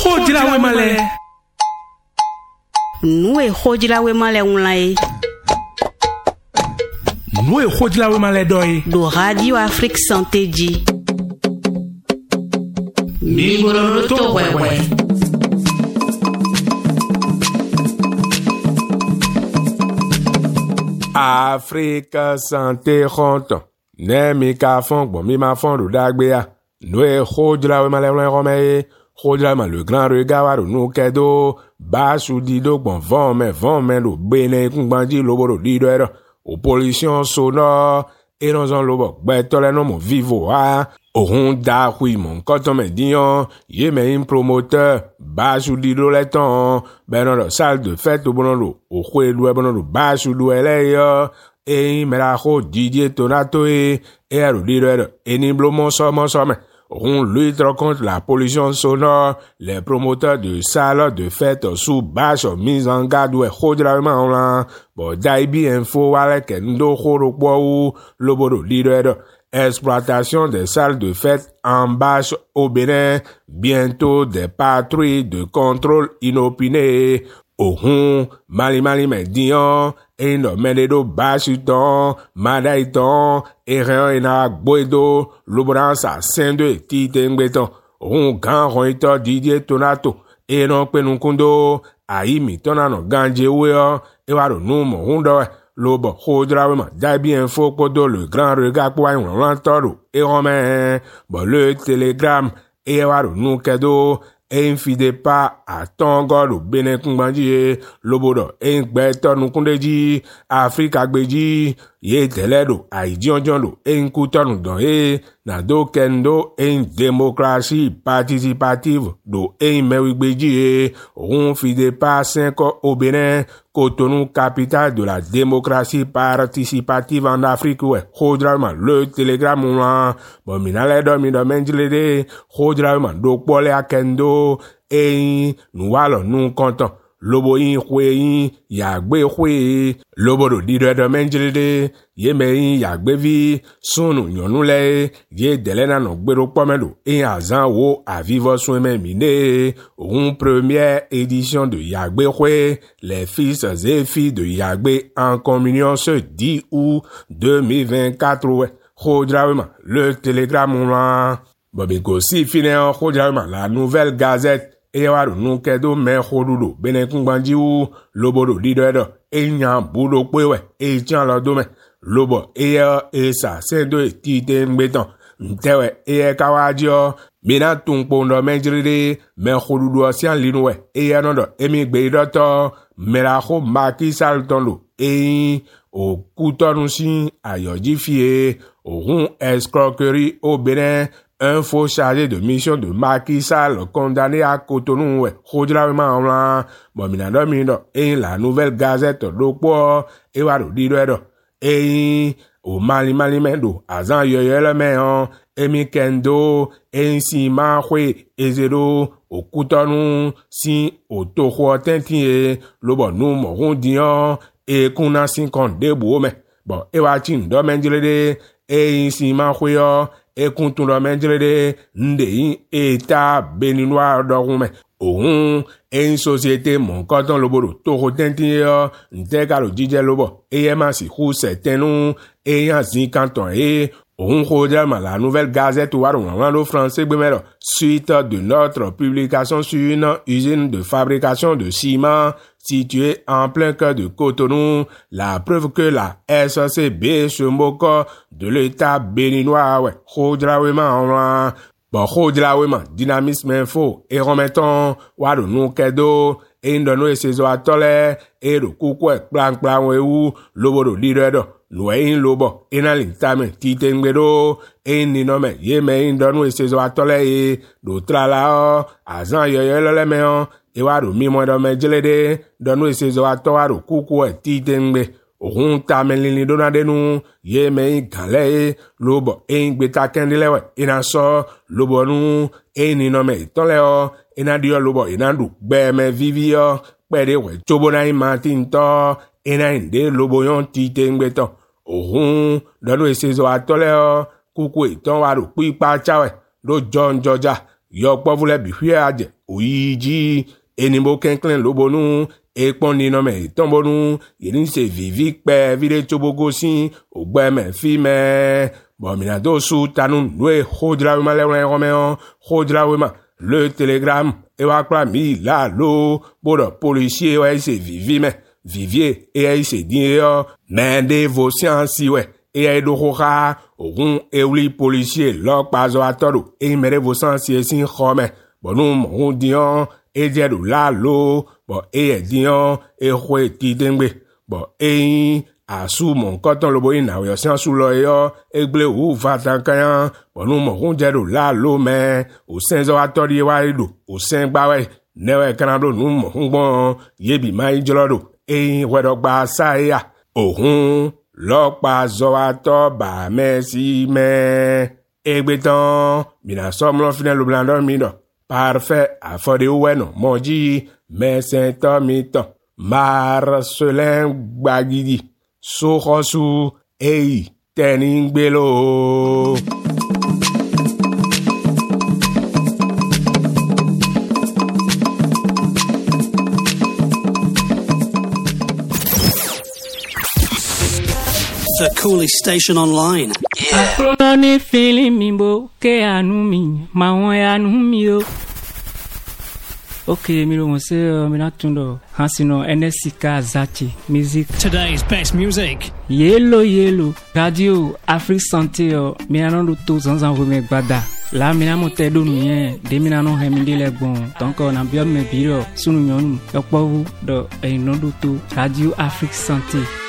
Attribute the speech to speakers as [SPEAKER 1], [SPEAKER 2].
[SPEAKER 1] Khojila we male.
[SPEAKER 2] Nous khojila we male unlai.
[SPEAKER 1] Nous khojila we male doi.
[SPEAKER 2] Do Radio Afrique Santé Di.
[SPEAKER 1] Mingolo to wewe.
[SPEAKER 3] Afrique Santé Honton. Ne mi ka fon bon mi ma fon do dagbea. Nous khojila we male rome. Khojila ma le grand regard wa nou kedo. Ba sou di do bon von men do bene kunbanji lobo di do era. Opposition sonore et dans un lobo betole no mon vivo a ohun da hui mon koton men dion ye men promoteur ba sou di do leton ben dans salle de fête au bonondo o khwe do bonondo ba sou do ele yo e mera ho Didier Tonato e aro di do e ni blomo so men. On lutte contre la pollution sonore, les promoteurs de salles de fête sous bâche mise en garde ou khojraman la bo daibi info wale kendo khoro ou lobodo leader exploitation des salles de fête en bâche au Bénin, bientôt des patrouilles de contrôle inopinées. Ohun mali median et no menedo bashiton madaiton et rien na boedo l'obrança sende titengbeton ohun gan roito Didier Tonato et non penunkundo aimi tonano ganje weo et waro numo hundo lobo khojrawema dai bien faux kodo le grand regard pour un lantoro et romain bon le télégramme et waro nu kedo et infide pas à tongo lo bene kunbanji lobodo en gbeto nu kundeji Afrika gbeji ye teledo aidionjondo en kutonu don e na do kendo en démocratie participative do en mewigbeji on fide pas 5 au Bénin Cotonou, capitale de la démocratie participative en Afrique, ouais. Khojraman, le télégramme, bon, minale domi menjilede, khojraman, do pole akendo, et nous allons nous comptons. Lobo yin khwe yin, yagbe khwe, lobo do di do menjilede, ye me yin yagbe vi, sunu nyonule, ye delena no gbero pomelo, et azan wo à vivre soin mine, une première édition de yagbe khwe, les fils et filles de yagbe en communion ce 10 août 2024, ouais. Khojraman, le télégramme, Bobiko si fine khojraman, la nouvelle gazette, et waru nou kedo men khodudo benen kungbanji ou lobodo lido e nyan budo kwewe e tian la dome lobo e sa sendo e tite mbeton mtewe e kawadio bina tungpondo menjride men khodudo sian linwe e anodo emi gbedoto meraho Macky Sall tondo e o kutonu sin ayojifie ohun escroquerie au Bénin. Un faux chargé de mission de Macky Sall condamné à Cotonou, ouais, khojraman, bon, minado, et la nouvelle gazette d'Okpo, et wado dido, et au mali mendo, azan yoyele meon, et mikendo, et si mahwe, et zero, au Cotonou, si, au toho tentie, le bon nou morondion, et kuna 50 debout, mais, bon, et watin domenjilede, et si mahwe, et contre le menjrede ndei état béninois d'Orume ohun une société mon canton lobo to tentir nteka lo dije lobo et masi khu certains et yanzi canton et ohun khojama la nouvelle gazette waron français bemelo suite de notre publication sur une usine de fabrication de ciment située en plein cœur de Cotonou, la preuve que la SCB se moque de l'état béninois, ouais, khojraweman, bon, khojraweman, dynamisme info, et remettons, wado nou kedo, et indono et ses atole, et le koukwe, plan, ou, lobo do lido, loin lobo, et na lintame, titengbedo, et ninome, yeme indono et ses atole, et do tralao, azan yoyele le meon, e waro mi mo do menjelede donu esezo ato waro kuku e titengbe ohun ta melini donade nu ye me ganle lobo e ngbeta kendelewe ina so lobo nu e ni no me tonle o ina dio lobo ina du gbe me vivio pede we chobo na imatin to ina inde lobo yon titengbe to ohun donu esezo atole o kuku e ton waro pipa chawe do John Georgia yo povule bi hwe aje oyiji enimbo kenklen lobonu ekponi no me tombonu yeni se vivi pe vide tobogo si ogbeme fime bomina do su tanu noe hodra ma le romeo hodra ma le telegram e wa kla mi la lo bodo policier wa se vivi me vivier e se dinyo mende vos sciences we e do roha ogun euli policier lo pazo atodo e mere vos sciences sin khome bonu mo dion e jedu la lo bo e dion e khwe ti dengbe bo e asu mon koton lobo ina we osan su lo yo egble u vatan kan bonu mo jedu la lo me o senzo atori wa ido o sen gba we newe kanado nu mo gbon yebi mai jolodo e wedo gba saya ohun lo pa zo ato ba merci me egbetan mina somlo final blando mi do parfait afode weno moji mesento mito Marcelin Gbagidi sohosu ei teningbelo
[SPEAKER 4] The coolest station online. Yeah.
[SPEAKER 5] Afro feeling mi bo ke anu mi ma won anu mi o. Okay, mi ro se mi na tundo hansino NSK Zachi music.
[SPEAKER 4] Today's best music.
[SPEAKER 5] Yellow radio Afrique Santé mi na no to zanzan wo me gbada. La mi na mo te do nu yen de mi na no he mi de le gbon. Donc on a bien me biro sunu nyonu. Yopo wo do e no do to radio Afrique Santé.